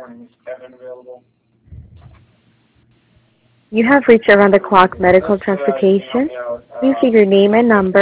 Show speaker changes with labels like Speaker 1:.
Speaker 1: morning. Is Evan available?
Speaker 2: You have reached Around the Clock
Speaker 1: Unless
Speaker 2: Medical
Speaker 1: you can help
Speaker 2: Transportation.
Speaker 1: me out.
Speaker 2: Please leave your name and number